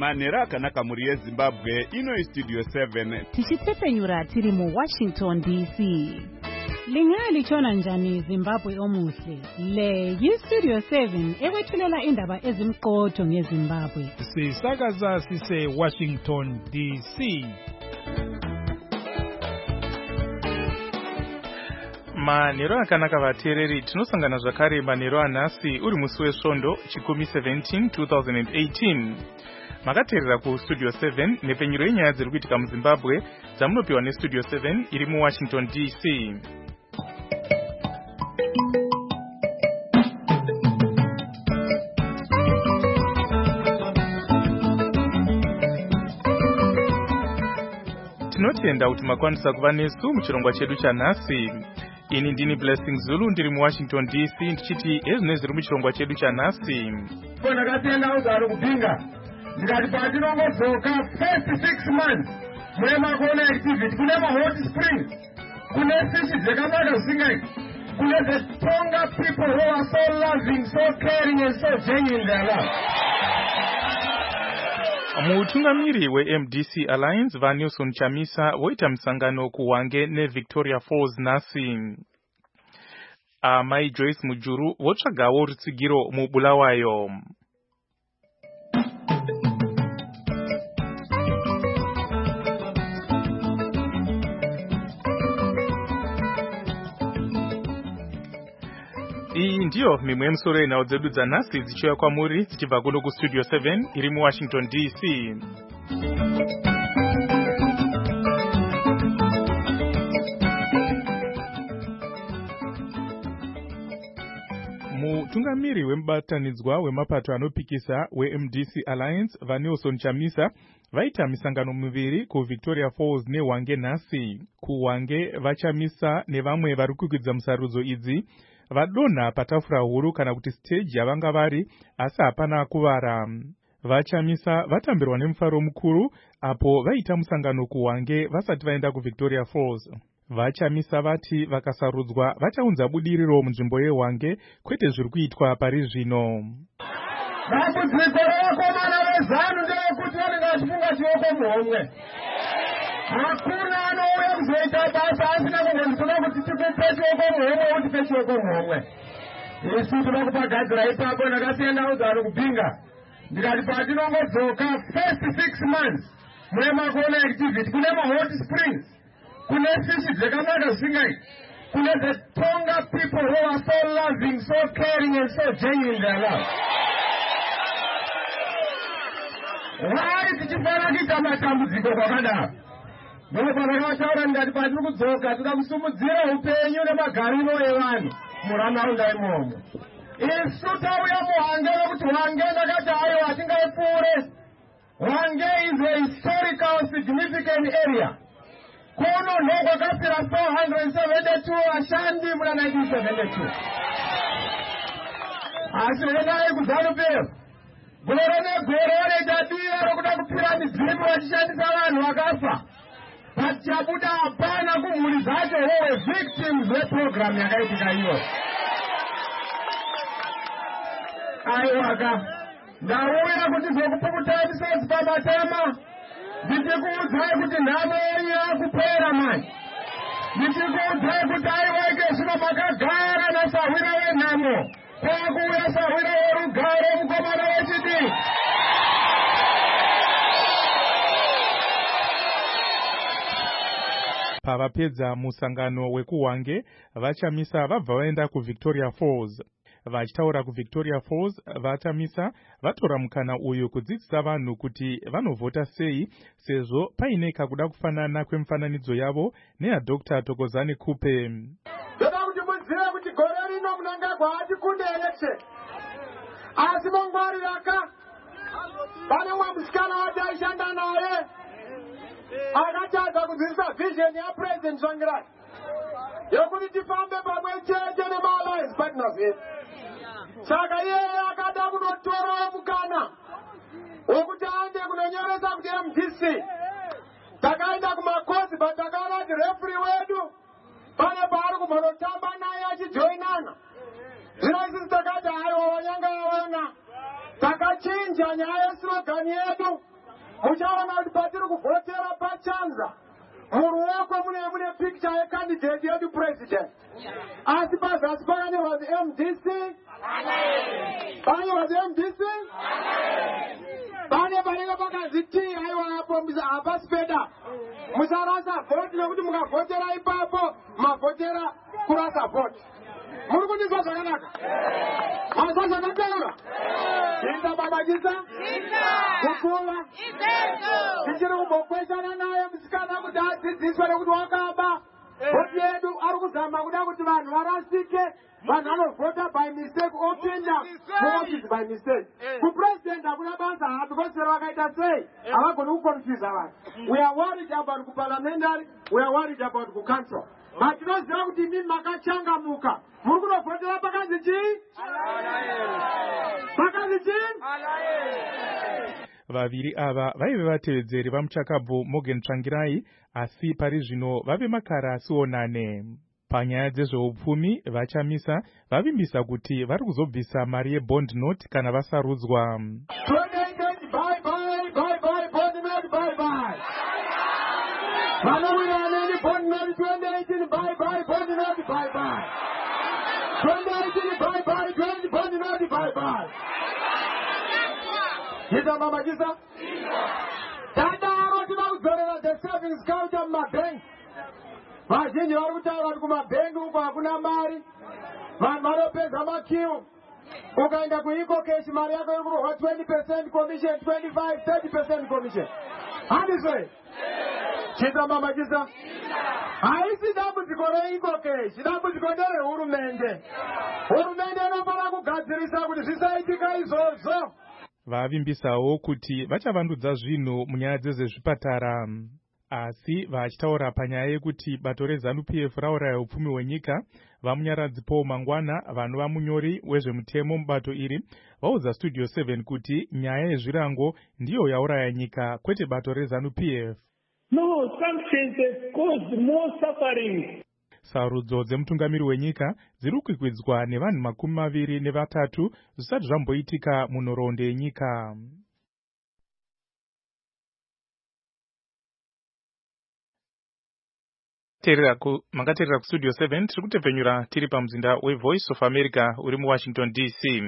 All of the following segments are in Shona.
manhero akanaka muri yeZimbabwe ino Studio 7 tichitepfenyura tiri mu Washington DC. Lingali chona njani Zimbabwe omuhle. Le Studio 7 ewethulela indaba ezimqotho ngeZimbabwe. Sisakaza sise Washington DC. Manhero akanaka vateereri, tinosangana zvakare manhero anhasi uri musi wesvondo chikumi 17 2018. Makateerera ku Studio 7 nepfenyuro yenyaya dziri kuitika muZimbabwe dzamunopiwa neStudio 7 iri muWashington DC. Tinotenda kuti makwanisa kuva nesu muchirongwa chedu chanhasi. Ini ndini Blessing Zulu ndiri muWashington DC ndichiti ezvine zviri muchirongwa chedu chanhasi. Kona katenda uzaro kupinga. Ndikati patinongodzoka first 6 months murema kuona activity kune hot springs kune fishi dzakanaka zvisingaiti kune the stronger people who are so loving, so caring and so genuine in their life. Mutungamiri weMDC Alliance vaNelson Chamisa voita musangano kuHwange neVictoria Falls nhasi. Mai Joyce Mujuru votsvagawo rutsigiro muBulawayo. Iyi ndiyo mimwe yemusoro yenhau dzedu dzanhasi dzichiuya kwamuri dzichibva kuno kuStudio 7 iri muWashington DC. Mutungamiri wemubatanidzwa wemapato anopikisa weMDC Alliance vaNelson Chamisa vaita misangano miviri kuVictoria Falls neHwange nhasi. KuHwange vaChamisa nevamwe vari kukwidza musarudzo idzi vadonha patafura huru kana kuti stage yavanga vari asi hapana kuvara. VaChamisa vatambirwa nemufaro mukuru apo vaita musangano kuHwange vasati vaenda kuVictoria Falls. VaChamisa vati vakasarudzwa vachaunza budiriro munzvimbo yeHwange kwete zviri kuitwa pari zvino. Dambudziko revakomana vezanu nderekuti vanenge vachifunga chioko muhomwe. Hakuna anouya kuzoita basa asina kumbonzwa kuti tikupe chioko muhomwe utipe chioko muhomwe. Isu toda kupagadzira ipapo ndakasienda uzaro kupinga. Ndikati patinongodzoka first 6 months murema kuona activity kune hot springs kune fishi dzakanaka zvisingaiti kune the stronger people who are so loving, so caring and so genuine in their life. Why tichifana kuita matambudziko kwakadaro? Ndopavakataura ndikati patiri kudzoka toda kusimudzira upenyu nemagariro evanhu muranharaunda imomo. Isu tauya muHwange nekuti Hwange ndakati aiwa hatingaipfuure. Hwange is a historical significant area. Kuno ndokwakapira 472 vashandi muna 1972. Asi endai kuZANU-PF. Gore negore vanoita dira rokuda kupira midzimu vachishandisa vanhu vakafa. Pachabuda hapana kumhuri dzacho wowe victims veprogram yakaitika iyo. Aiwaka ndauya kuti zokupukutai misodzi pamatema. Ndichikuudzai kuti nhamo yenyu yakupera mani. Ndichikuudzai kuti aiwaike zvino makagara nasahwira wenhamo. Kwakuuya sahwira werugare mukomana wechidiki. Pavapedza musangano wekuHwange, vaChamisa vabva vaenda kuVictoria Falls. Vachitaura kuVictoria Falls, vaChamisa vatora mukana uyu kudzidzisa vanhu kuti vanovhota sei sezvo paine kakuda kufanana kwemifananidzo yavo neyaDr. Thokozani Kupe. Ndoda kuti muzive kuti gore rino Mnangagwa hatikunde election. Asi mongwariraka pane mumwe musikana wati aishanda naye akatadza kudzidzisa vision yaPresident Tsvangirai yokuti tifambe pamwe chete nemaalliance partners edu. Saka iyeye akada kunotora mukana wokuti aende kunonyoresa kuti MDC. Takaenda kumakosi but takaona kuti referee wedu pane paari kumhonotamba naye achijoinana. Zvino isisi takati aiwa wanyanga waona takachinja nyaya yeslogan yedu muchaona kuti patiri kuvhotera pachanza muruoko mune picture yecandidate yedu president. Asi pazasi pakanyorwa kuti MDC. Pakanyorwa kuti MDC. Pane panenge pakazi T aiwa apo hapasipeda. Musarasa vote nekuti mukavhotera ipapo mavhotera kurasa vote. Muri kundizwa zvakanaka? Mazwa zvakateura? Inda babajisa? Kukula? Tichiri kumbokweshana naye musikana kuti adzidziswe nekuti wakaba. Voti yedu ari kuzama kuda kuti vanhu varasike. Vanhu vanovhota by mistake opinda muoffice by mistake. Kupresident hakuna basa because vakaita sei havagoni kuconfuse vanhu. We are worried about kuparliamentary, we are worried about kucouncil. Matinoziva kuti imi makachangamuka. Muri kunovhotera pakanzi chii? Pakanzi chii? Vaviri ava vaive vatevedzeri vamuchakabvu Morgan Tsvangirai, asi pari zvino vave makara asionane. Panyaya dzezveupfumi vachamisa vavimbisa kuti vari kuzobvisa mari yebond note kana vasarudzwa. 2018 bye bond note bye bye. Vanowira bond note 2018 bye bond note bye bye. 2018 bye bond note bye bye. Hita mama kisa? Tadaro timakuzorera the savings account mumabank. Vazhinji vari kutaura kuti kumabhengi uko hakuna mari. Vanhu vanopedza makiu. Ukaenda kuiko keshi mari yako iri kurohwa 20% commission, 25, 30% commission. Handizve? Chita mama kisa? Haisi dambudziko reiko keshi, dambudziko nderehurumende. Hurumende inofanira kugadzirisa kuti zvisaitika izvozvo. Vavimbisawo kuti vachavandudza zvinhu munyaya dzezvezvipatara. Asi vachitaura panyaya yekuti bato reZANU-PF rauraya upfumi hwenyika, vamunyaradzi Paul Mangwana, vanhu vamunyori wezvemutemo mubato iri, vaudza Studio 7 kuti nyaya yezvirango ndiyo yauraya nyika, kwete bato reZANU-PF. No, sanctions have caused more suffering. Sarudzo dzemutungamiri wenyika dziri kukwikwidza nevanhu 23 zvisati zvamboitika munhoroondo yenyika. Makateerera kustudio 7 tiri kutepfenyura tiri pamuzinda weVoice of America uri muWashington DC.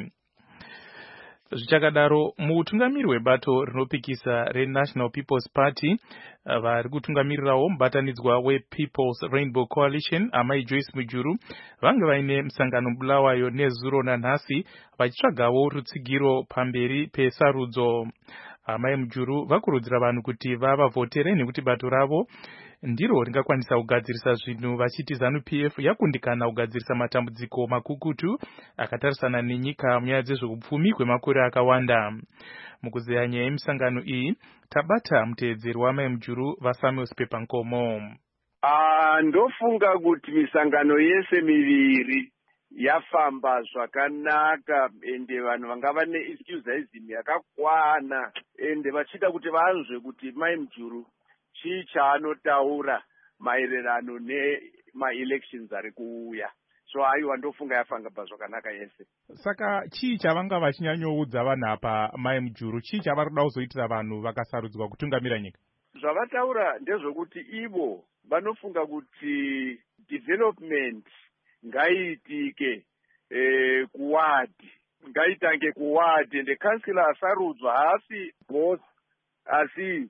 Zvichakadaro, mutungamiri webato rinopikisa reNational People's Party vari kutungamirirawo mubatanidzwa wePeople's Rainbow Coalition, amai Joyce Mujuru, vange vaine musangano Bulawayo nezuro nanhasi vachitsvagawo rutsigiro pamberi pesarudzo. Amai Mujuru vakurudzira vanhu kuti vavavhotere nekuti bato ravo ndiro ringakwanisa kugadzirisa zvinhu, vachiti ZANU-PF yakundikana kugadzirisa matambudziko makukutu akatarisana nenyika munyaya dzezveupfumi kwemakore akawanda. Mukuzeya nyaya yemisangano iyi, tabata muteedzeri wamai Mujuru vaSamuel Sipepankomo. Ndofunga kuti misangano yese miviri yafamba zvakanaka, ende vanhu vangava neexcuseism yakakwana, ende vachida kuti vanzwe kuti mai Mujuru chii chaanotaura maererano nemaelections ari kuuya. So aiwa ndofunga yafamba zvakanaka yese. Saka chii chavanga vachinyanyoudza vanhu apa mai Mujuru? Chii chavari kuda kuzoitira vanhu vakasarudzwa kutungamira nyika? Zvavataura ndezvokuti ivo vanofunga kuti development ngaiitike kuwadi, ngaitange kuwadi, ende kansila asarudzwa haasi boss, asi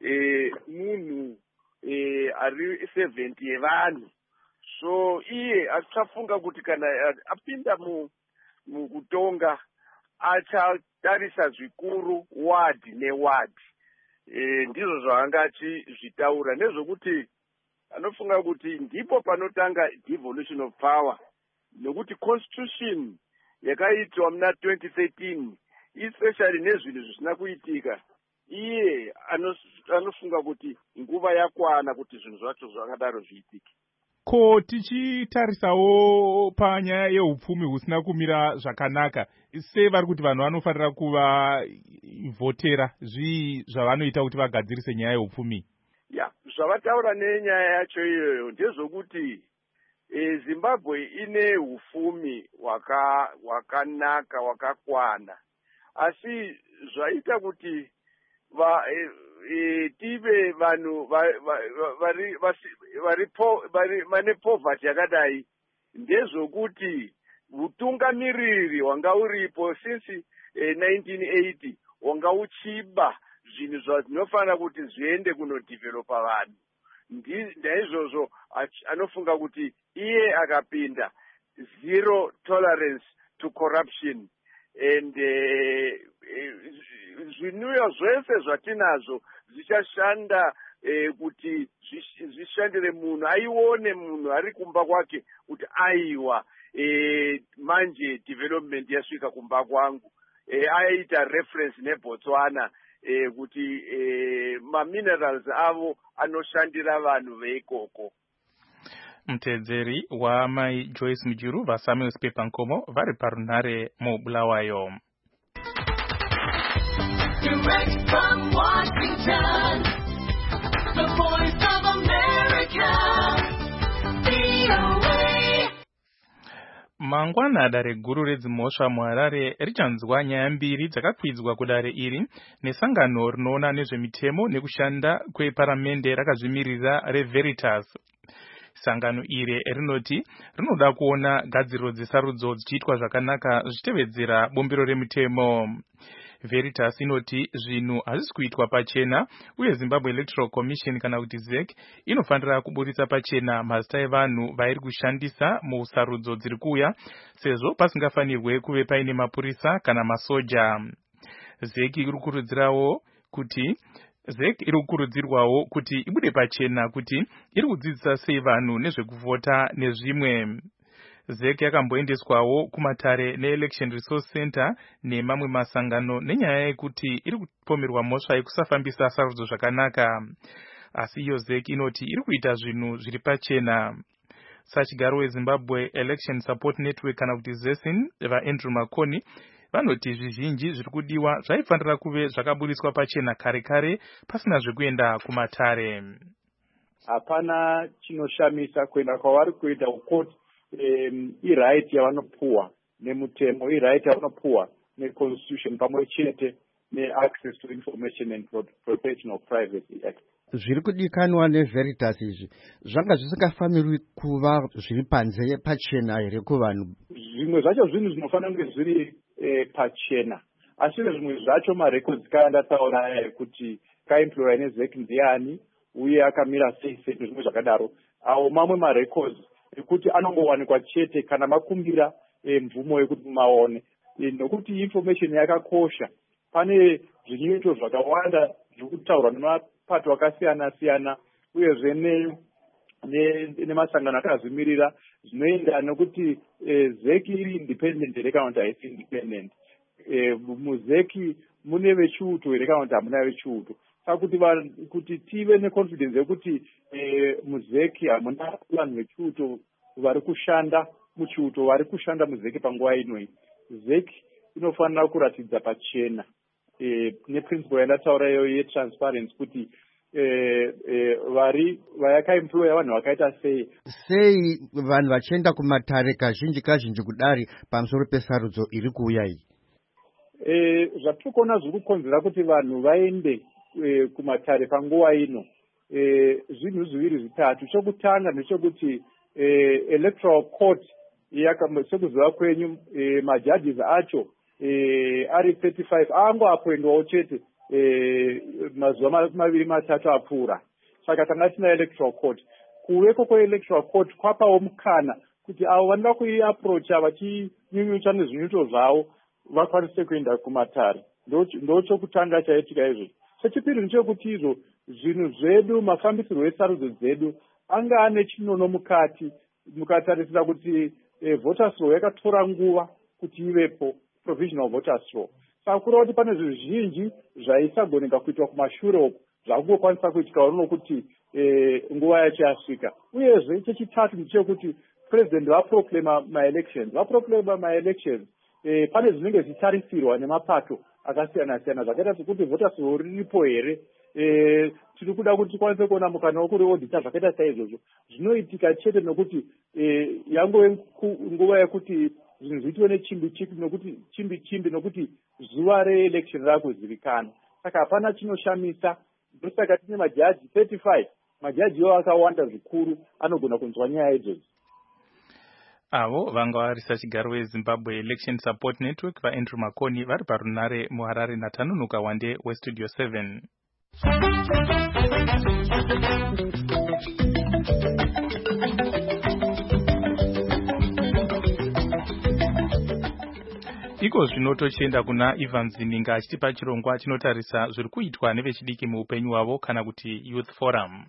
munhu ari 70 yevanhu. So iye achafunga kuti kana apinda mukutonga achatarisa zvikuru wadi newadi. Ndizvo zvavanga achizvitaura, nezvokuti anofunga kuti ndipo panotanga devolution of power, nokuti constitution yakaitwa muna 2013 especially nezvinhu zvisina kuitika, iye anofunga kuti nguva yakwana kuti zvinhu zvacho zvakadaro zviitike. Ko tichitarisawo panyaya yeupfumi husina kumira zvakanaka, sevari kuti vanhu vanofanira kuvavhotera, zvii zvavanoita kuti vagadzirise nyaya yeupfumi? Zvavataura nenyaya yacho iyoyo ndezvokuti Zimbabwe ine hufumi hwakanaka hwakakwana, asi zvaita kuti tive vanhu vane poverty yakadai ndezvokuti utungamiriri wanga uripo since 1980 wanga uchiba zvinhu zvinofanira kuti zviende kunodevelopa vanhu. Naizvozvo anofunga kuti iye akapinda zero tolerance to corruption and zvinwiwa zvese zvatinazvo zvichashanda kuti zvishandire munhu, aione munhu ari kumba kwake kuti aiwa manje development yasvika kumba kwangu. Aita reference neBotswana kuti maminerals avo anoshandira vanhu veikoko. Mutedzeri waMai Joyce Mujuru vaSamuel Spepa Nkomo vari parunhare muBulawayo. Direct from Washington, the Voice of America, VOA. Mangwana dare guru redzimhosva muHarare richanzwa nyaya mbiri dzakakwidzwa kudare iri nesangano rinoona nezvemitemo nekushanda kweparamende rakazvimirira reVeritas. Sangano iri rinoti rinoda kuona gadziriro dzesarudzo dzichiitwa zvakanaka zvichitevedzera bombero remutemo. Veritas inoti zvinhu hazvisi kuitwa pachena uye Zimbabwe Electoral Commission kana kuti ZEC inofanira kuburitsa pachena mazita evanhu vairi kushandisa musarudzo dziri kuuya sezvo pasingafanirwe kuve paine mapurisa kana masoja. ZEC iri kukurudzirwawo kuti ibude pachena kuti iri kudzidzisa sei vanhu nezvekuvhota nezvimwe. ZEC yakamboendeswawo kumatare neElection Resource Center nemamwe masangano nenyaya yekuti iri kupomerwa mhosva yekusafambisa sarudzo zvakanaka. Asi iyo ZEC inoti iri kuita zvinhu zviri pachena. Sachigaro weZimbabwe Election Support Network kana kuti ZESIN vaAndrew Makoni vanoti zvizhinji zviri kudiwa zvaifanira kuve zvakaburiswa pachena kare pasina zvekuenda kumatare. Hapana chinoshamisa kuenda kwavari kuita ukoti iright yavanopuwa nemutemo, iright yavanopuwa neconstitution pamwe chete neaccess to information and protection of privacy act. Zviri kudikanwa neVeritas izvi zvanga zvisingafaniri kuva zviri panze pachena here kuvanhu. Zvimwe zvacho zvinhu zvinofanira kunge zviri pachena, asi zvimwe zvacho marecords kandataura kuti kaemployer neZEC ndiani uye akamira sei zvimwe zvakadaro. Awo mamwe marecords ekuti anongowanikwa chete kana makumbira mvumo yekuti maone, nokuti information yakakosha. Pane zvinyoito zvakawanda zvokutaurwa nemapato akasiyana siyana uyezve nemasangano akazvimirira zvinoenda nokuti ZEC iri independent here kana kuti haisi independent. MuZEC mune vechiuto here kana kuti hamuna vechiuto. Saka kuti tive neconfidence yekuti muZEC hamuna vanhu vechiuto vari kushanda muchiuto, vari kushanda muZEC panguva inoi. ZEC inofanira kuratidza pachena neprinciple yandataura iyoyo yetransparency kuti vayakaemploya vanhu vakaita sei vanhu vachienda kumatare kazhinji kudari pamusoro pesarudzo iri kuuya iyi. Zvatiri kuona zviri kukonzera kuti vanhu vaende kumatare panguva ino zvinhu zviviri zvitatu. Chokutanga ndechekuti electoral court sekuziva kwenyu majudges acho ari 35 angoappoindwawo chete mazuva 2-3 apfuura. Saka tanga tina electoral court. Kuveko kweelectoral court kwapawo mukana kuti avo vanoda kuiaprocha vachinyunyuta nezvinyuto zvavo vakwanise kuenda kumatare. Ndochokutanga chaitika izvo. Chechipiri ndechekuti izvo zvinhu zvedu, mafambisirwo esarudzo dzedu anga ane chinono mukati, mukatarisira kuti voters law yakatora nguva kuti ivepo provisional voters law. Saka kureva kuti pane zvizhinji zvaisagoneka kuitwa kumashure uko zvakungokwanisa kuitika nokuti nguva yacho yasvika. Uyezve chechitatu ndechekuti president vaproclama ma-elections. Pane zvinenge zvichitarisirwa nemapato akasiyana siyana zvakaita sekuti voters law riripo here. Tiri kuda kuti tikwanise kuona mukana wokuriodhita zvakaita saizvozvo. Zvinoitika chete nokuti yangove nguva yekuti zvinhu zviitwe nechimbi nokuti zuva reelection rakuzivikana. Saka hapana chinoshamisa ndosaka tine majaji 35. Majaji iwo akawanda zvikuru, anogona kunzwa nyaya idzodzo. Avo vanga varisa chigaro weZimbabwe Election Support Network vaAndrew Makoni vari parunare muHarare naTanunuka Wande weStudio 7. Iko zvino tochienda kuna Ivan Zininga achitipa chirongwa chinotarisa zviri kuitwa nevechidiki muupenyu hwavo kana kuti Youth Forum.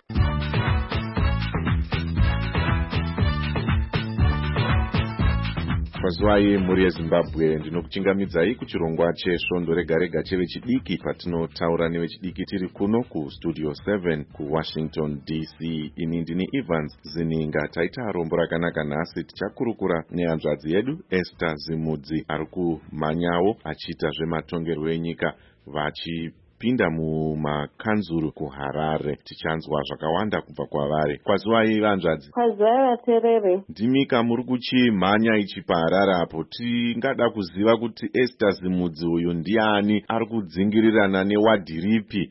Mazuvayi muri yeZimbabwe ndinokuchingamidzai kuchirongwa chesvondo rega rega chevechidiki patinotaura nevechidiki tiri kuno kuStudio 7 kuWashington DC. Ini ndini Evans Zininga. Taita rombo rakanaka nhasi tichakurukura nehanzvadzi yedu Esther Zimudzi ari kumhanyawo achiita zvematongerwo enyika vachipinda mumakanzuru kuHarare. Tichanzwa zvakawanda kubva kwavari. Kwazuvayi vanzvadzi. Kwazuvayi vaterere. Ndimika muri kuchimhanya ichi paHarare apo. Tingada kuziva kuti Esther Zimudzi uyu ndiani, ari kudzingirirana newadhi ripi?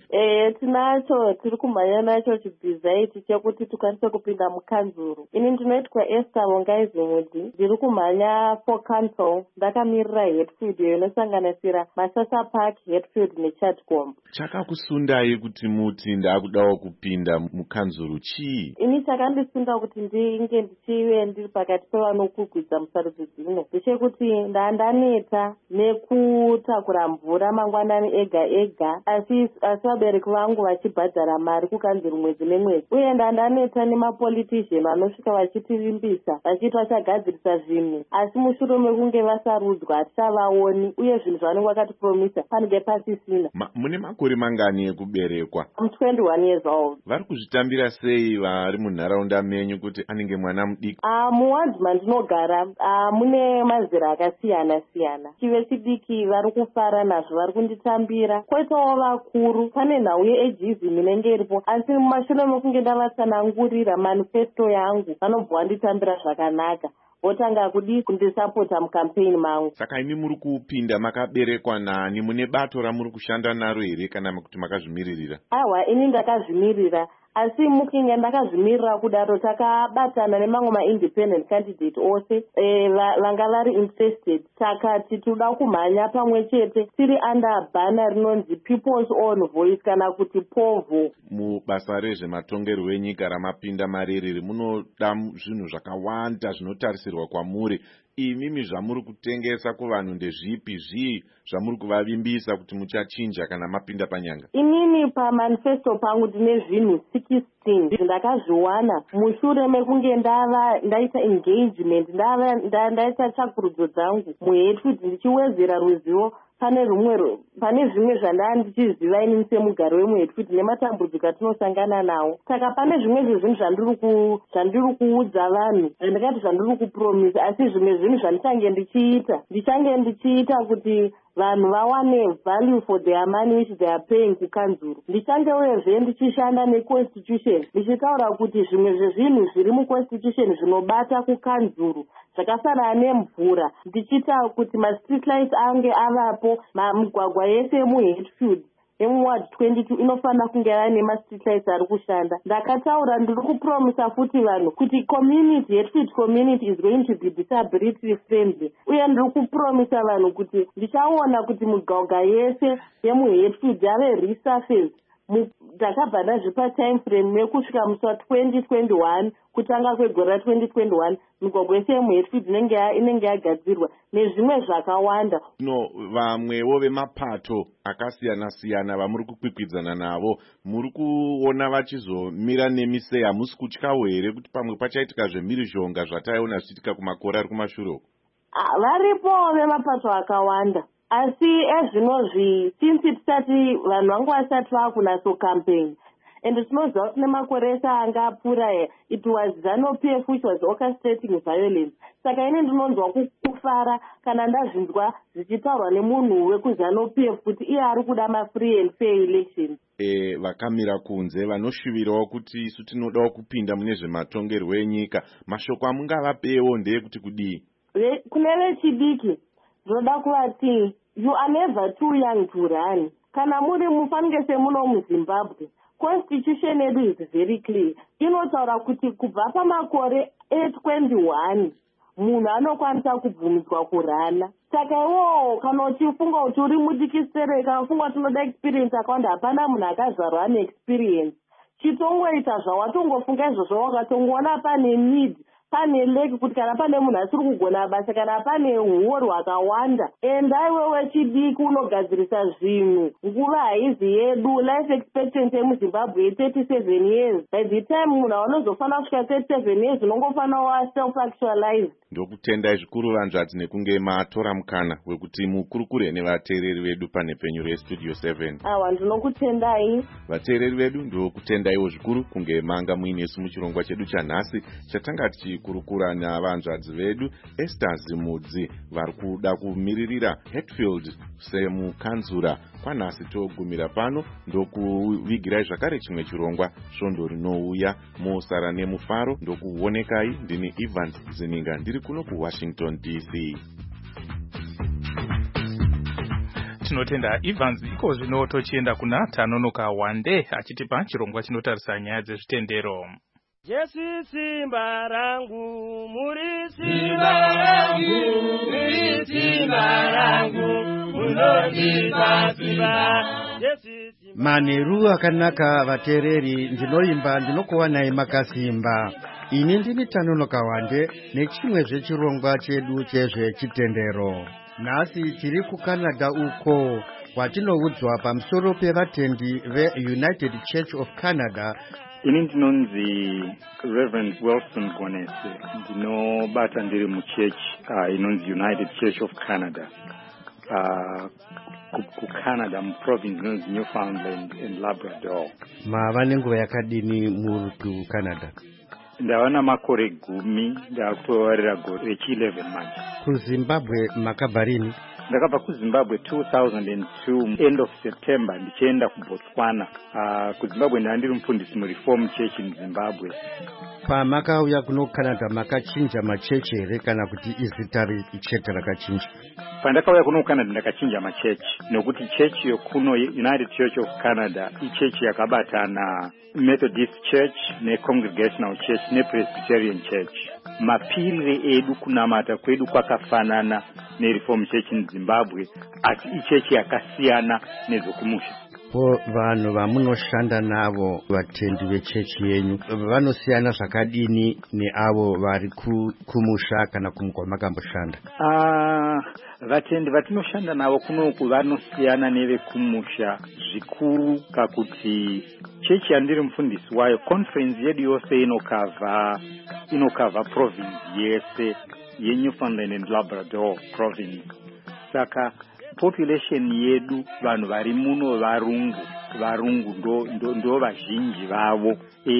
Tinacho tiri kumhanya nacho chibhizaiti chekuti tikwanise kupinda mukanzuru. Ini ndinoitwa Esther Vongai Zimudzi, ndiri kumhanya for council. Ndakamirira Hatfield inosanganisira Masasa Park, Hatfield neChatcombe. Chakakusundai kuti muti ndakudawo kupinda mukanzuru chii? Ini chakandisunda kuti ndinge ndichive ndiri pakati pevanokugwidza musarudzo dzino ndechekuti ndaneta nekutakura mvura mangwanani ega ega, asi vabereki vangu vachibhadhara mari kukanzuru mwedzi nemwedzi, uye ndaneta nemapolitician vanosvika vachitirimbisa vachiti vachagadzirisa zvinhu, asi mushure mekunge vasarudzwa hatichavaoni, uye zvinhu zvavanenge vakatipromisa panenge pasisina. Mune makore mangani ekuberekwa? I'm 21 years old. Vari kuzvitambira sei vari munharaunda menyu kuti anenge mwana mudiki? Muwadi mandinogara mune mazera akasiyana siyana. Chive chidiki vari kufara nazvo, vari kunditambira. Kwoitawo vakuru, pane nhau yeageism inenge iripo, asi mumashure mekunge ndavatsanangurira manifesto yangu vanobva vanditambira zvakanaka. Votanga kudi kundisapota mukampeni mangu. Saka imi muri kupinda makaberekwa nani? Mune bato ramuri kushanda naro here kana kuti makazvimiririra? Aiwa, ini ndakazvimirira. Asi mukinge ndakazvimirira kudaro takabatana nemamwe ma-independent candidate ose vanga vari interested. Takati toda kumhanya pamwe chete tiri under bhana rinonzi People's Own Voice kana kuti POVO. Mubasa rezvematongerwo enyika ramapinda mariri munoda zvinhu zvakawanda zvinotarisirwa kwamuri. Imimi zvamuri kutengesa kuvanhu ndezvipi zvii zvamuri kuvavimbisa kuti muchachinja kana mapinda panyanga? Inini pamanifesto pangu ndine zvinhu 16 ndakazviwana mushure mekunge ndaita engagement, ndaita tsvakurudzo dzangu muHatfield ndichiwedzera ruzivo pane zvimwe zvandanga ndichiziva ini semugari wemuHatfield nematambudziko atinosangana nawo. Saka pane zvimwe zvezvinhu zvandiri kuudza vanhu, ndikati zvandiri kupromisa, asi zvimwe zvinhu zvandichange ndichiita kuti vanhu vawane value for their money which they are paying kukanzuru. Ndichange uyezve ndichishanda neconstitution ndichitaura kuti zvimwe zvezvinhu zviri muconstitution zvinobata kukanzuru zvakafanana nemvura, ndichita kuti mastreet lights ange avapo, migwagwa yese yemuHatfield yemuward 22 inofanira kunge yaine mastreet lights ari kushanda. Ndakataura ndiri kupromisa futi vanhu kuti community, Hatfield community is going to be disability friendly, uye ndiri kupromisa vanhu kuti ndichaona kuti migwagwa yese yemuHatfield yave resurfaced. Ndakabva ndazvipa time frame yekusvika musi wa2021 kutanga kwegore ra2021 migwagwa yese yemuHatfield inenge yagadzirwa nezvimwe zvakawanda. Vamwewo vemapato akasiyana siyana vamuri kukwikwidzana navo, muri kuona vachizomira nemise, hamusi kutyawo here kuti pamwe pachaitika zvemhirizhonga zvataiona zvichiitika kumakore ari kumashure? Varipo vemapato akawanda, asi ezvinozvi since tisati vanhu vangu vasati vakunatso campaign and tinoziva kuti nemakore ese anga apfuura it was ZANU-PF which was orchestrating violence. Saka ine ndinonzwa kufara kana ndazvinzwa zvichitaurwa nemunhu wekuZANU-PF kuti iye ari kuda ma-free and fair elections. Vakamira kunze vanoshuvirawo kuti isu tinodawo kupinda mune zvematongerwo enyika, mashoko amungavapewo ndeyekuti kudii? Kune vechidiki ndinoda kuvati you are never too young to run. kana muri mufanike semuno muzimbabwe constitution yedu is very clear. Inotaura kuti kubva pamakore 821 munhu anokwanisa kubvumidzwa kurana. Saka iwowo kana uchifunga kuti uri mudikisere, kana ufunga kuti unoda experience akawanda, hapana munhu akazvarwa ane experience. Chitongoita zvawatongofunga izvozvo, wakatongoona pane need, pane leki kuti kana pane munhu asiri kugona basa, kana pane uori hwakawanda, endai wewe chidiki unogadzirisa zvinhu. Nguva haizi yedu, life expectancy yemuzimbabwe 37 years. By the time munhu anozofanira kusvika 37 years unongofanira wa self actualized. Ndokutendai zvikuru vanzvadzi nekunge matora mukana wekuti mukurukure nevateereri vedu pane penyu restudio 7. Awa, ndinokutendai. Vateereri vedu ndokutendaiwo zvikuru kunge manga muinesu muchirongwa chedu chanhasi chatanga tichikurukura navanzvadzi vedu Esther Zimudzi vari kuda kumiririra Hatfield semukanzura. Kwanhasi togumira pano ndokuvigirai zvakare chimwe chirongwa svondo rinouya. Musara nemufaro. Ndokuonekai ndini Evans Zininga ndiri kuno kuWashington DC. Tinotenda Evans. Iko zvino tochienda kuna Tanonoka Wande achitipa chirongwa chinotarisa nyaya dzezvitendero. Jesu simba rangu, muri simba rangu, muri simba rangu, munondipa simba. Manheru akanaka vateereri, ndinoimba ndinokuwanai makasimba. Ini ndini Tanonoka Wande nechimwe zvechirongwa chedu chezvechitendero. Nhasi tiri kuCanada uko kwatinoudzwa pamusoro pevatendi veUnited Church of Canada. Ini ndinonzi Reverend Wilson Gonese, ndinobata ndiri muchechi inonzi United Church of Canada, kuCanada muprovince inonzi Newfoundland and Labrador. Mava nenguva yakadini muri kuCanada? Ndava namakore 10, ndakutovarira gore rechi11 manje. KuZimbabwe makabva rini? Ndakabva kuZimbabwe 2002 end of September ndichienda kuBotswana. KuZimbabwe ndandiri mufundisi muReform Church in Zimbabwe. Pamakauya kuno Canada makachinja machechi here kana kuti izita chete rakachinja? Pandakauya kuno Canada ndakachinja machechi nokuti chechi yokuno United Church of Canada ichechi yakabatana Methodist Church neCongregational Church nePresbyterian Church. Mapirire edu kunamata kwedu kwakafanana neReform Church in Zimbabwe, asi ichechi yakasiyana nezokumusha. Vanhu vamunoshanda navo vatendi vechechi yenyu vanosiyana zvakadini neavo vari kumusha kana kwamakamboshanda? Vatendi vatinoshanda navo kunoku vanosiyana nevekumusha zvikuru kakuti chechi yandiri mufundisi wayo conference yedu yose inokava province yese yeNewfoundland and Labrador province. Saka population yedu vanhu vari muno varungu ndo vazhinji vavo.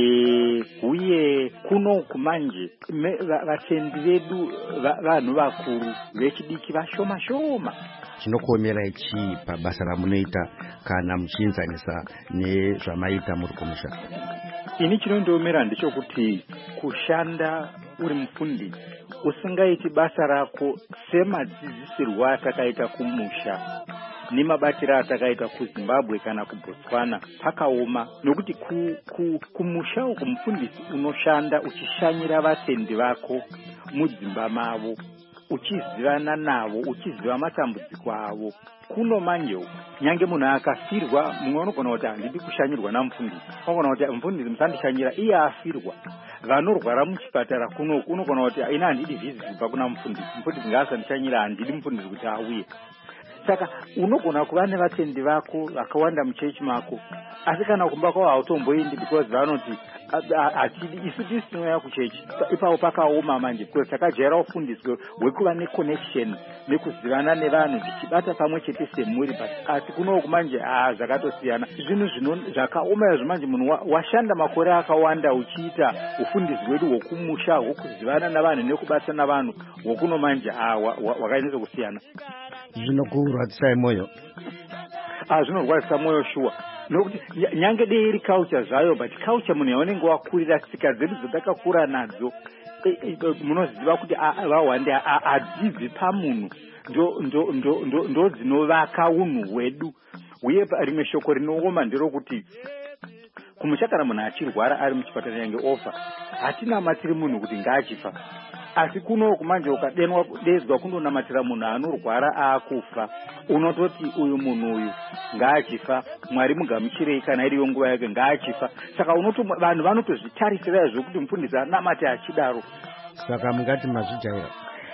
Uye kuno kumanje vatendi vedu vanhu vakuru vechidiki vashoma shoma. Chinokuomerai chii pabasa ramunoita kana muchiinzanisa nezvamaita muri kumusha? Ini chinondiomera ndechokuti kushanda uri mufundisi usingaiti basa rako semadzidzisirwa atakaita kumusha nemabatira atakaita kuZimbabwe kana kuBotswana pakaoma, nokuti kumusha uko mufundisi unoshanda uchishanyira vatendi vako mudzimba mavo, uchizivana navo, uchiziva matambudziko avo. Kuno manje nyange munhu akafirwa, mumwe unogona kuti handidi kushanyirwa namufundisi, unogona kuti mufundisi musandishanyira, iye afirwa. Vanorwara muchipatara kuno unogona kuti ina handidi vhiziti kubva kuna mufundisi ngaasandishanyira, handidi mufundisi kuti auye. Saka unogona kuva nevatendi vako vakawanda muchechi mako, asi kana kumba kwavo hautomboendi because vanoti atidi isu tisinouya kuchechi. Ipapo pakaoma manje because takajaira ufundisi hwekuva neconnection nekuzivana nevanhu tichibata pamwe chete semuri, asi kunoku manje zvakatosiyana. Zvinhu zvakaoma izvo manje munhu washanda makore akawanda uchiita ufundisi hwedu hwokumusha hwokuzivana navanhu nekubata navanhu, hwokuno manje wakanyatso kusiyana. Zvinokurwadzisai moyo? Zvinorwadzisa moyo shuwa, nokuti nyange dei iri culture zvayo, but culture munhu yaunenge wakurira, tsika dzedu dzatakakura nadzo munoziva kuti vahwande hadzibvi pamunhu, ndo dzinovaka unhu hwedu. uye rimwe shoko rinooma nderokuti kumusha kana munhu achirwara ari muchipatara yange ofa hatinamatiri munhu kuti ngaachifa, asi kuno kumanje ukadedzwa kundonamatira munhu anorwara aakufa unototi uyu munhu uyu ngaachifa, Mwari mugamuchirei kana iriyo nguva yake ngaachifa. Saka vanhu vanotozvitarisira zvekuti mufundisi anamate achidaro. Saka mungati mazvijaira?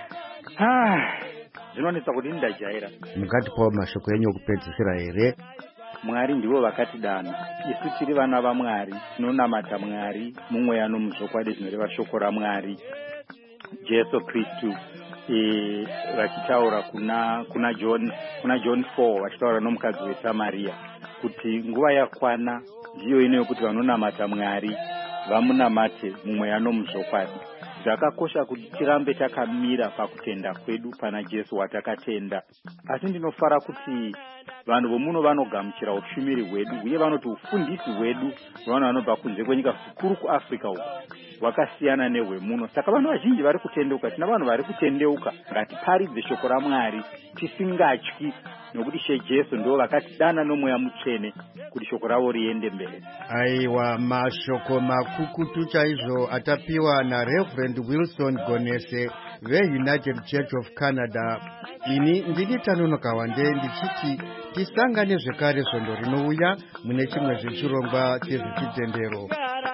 Zvinonetsa kuti ndajaira. Mungatipawo mashoko enyu okupedzisira here? Mwari ndivo vakatidana, isu tiri vana vaMwari, tinonamata Mwari mumweya nomuzvokwadi zvinoreva shoko raMwari. Jesu Kristu vachitaura kuna John 4 vachitaura nomukadzi weSamaria kuti nguva yakwana ndiyo ino yokuti vanonamata Mwari vamunamate mumweya nomuzvokwadi. Zvakakosha kuti tirambe takamira pakutenda kwedu pana Jesu watakatenda. Asi ndinofara kuti vanhu vomuno vanogamuchira ushumiri hwedu uye vanoti ufundisi hwedu vanhu vanobva kunze kwenyika zvikuru kuAfrica uko wakasiyana nehwemuno. Saka vanhu vazhinji vari kutendeuka, tina vanhu vari kutendeuka. Ngatiparidze shoko raMwari tisingatyi, nokuti She Jesu ndo vakatidana nomweya mutsvene kuti shoko ravo riende mberi. Aiwa, mashoko makukutu chaizvo atapiwa naReverend Wilson Gonese veUnited Church of Canada. Ini ndini Tanonoka Wande ndichiti tisangane zvekare svondo rinouya mune chimwe zvechirongwa chezvechitendero.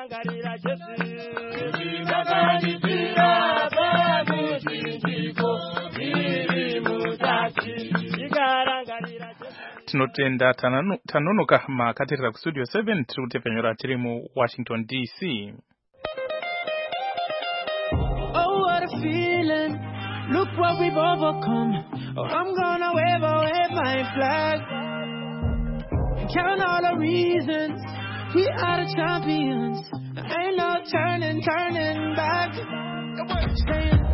Tinotenda Tanonoka makatirira kustudio 7 tiri kutepfenyura tiri muWashington DC. Oh, what a feeling. Look what we've overcome. Oh, I'm gonna wave my flag. Count all the reasons we are the champions. Ain't no turning back. Saying,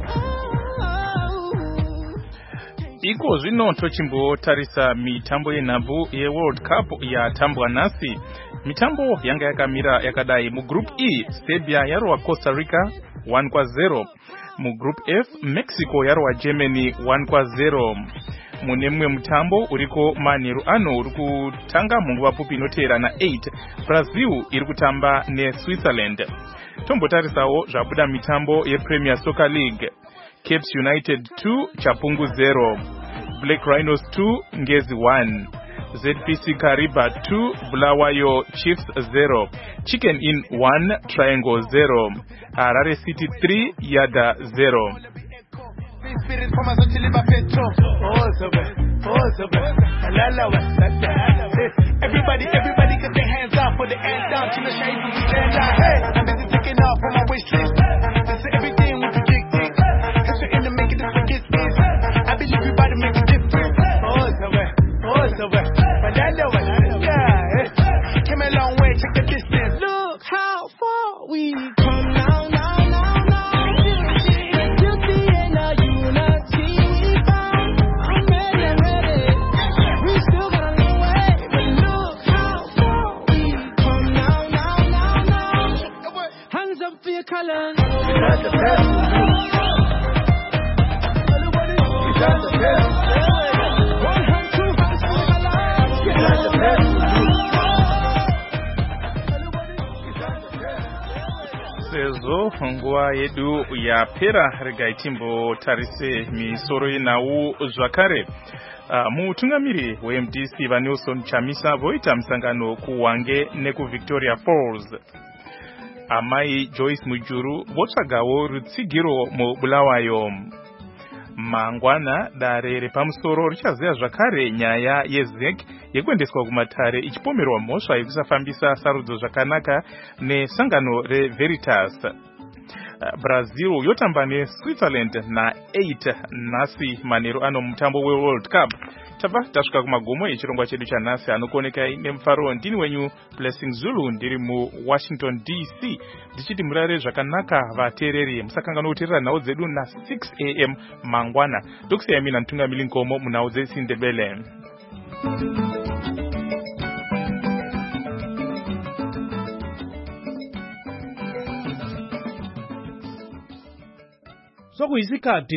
Iko zvino tochimbotarisa mitambo yenhabvu yeWorld Cup yatambwa nhasi. Mitambo yanga yakamira yakadai. Mugroup E, Serbia yarwa Costa Rica 1-0. Mugroup F, Mexico yarwa Germany 1-0. Mune mumwe mutambo uriko manheru ano uri kutanga munguva pfupi inoteera na 8, Brazil iri kutamba neSwitzerland. Tombotarisawo zvabuda mitambo yePremier Soccer League. Capes United 2, Chapungu 0. Black Rhinos 2, Ngezi 1. ZPC Kariba 2, Bulawayo Chiefs 0. Chicken Inn 1, Triangle 0. Harare City 3, Yada 0. Everybody get their hands up for the end down to the shade of the stand out. Hey, I'm busy taking off on my wish list. This is everything we predict it. Cause we're in the making this forget this. I believe everybody make a difference. But I know it. Yeah, came a long way, check the distance. Look how far we come now. Sezvo nguva yedu yapera, regai timbotarise misoro yenhau zvakare. Mutungamiri weMDC vaNelson Chamisa voita musangano kuHwange nekuVictoria Falls. Amai Joyce Mujuru votsvagawo rutsigiro muBulawayo. Mangwana dare repamusoro richaziva zvakare nyaya yeZEC yekuendeswa kumatare ichipomerwa mhosva yekusafambisa sarudzo zvakanaka nesangano reVeritas. Brazil yotamba neSwitzerland na8 nhasi manheru ano mutambo weWorld Cup. Tabva tasvika kumagomo echirongwa chedu chanhasi anokuonekai nemufaro. Ndini wenyu Blessing Zulu ndiri muWashington DC ndichiti murare zvakanaka vateereri. Musakangana kuteerera nhau dzedu na6 AM mangwana. Ndokusiyai mina Mtungamiri Nkomo munhau dzeSindebele. Sokuyisikhathi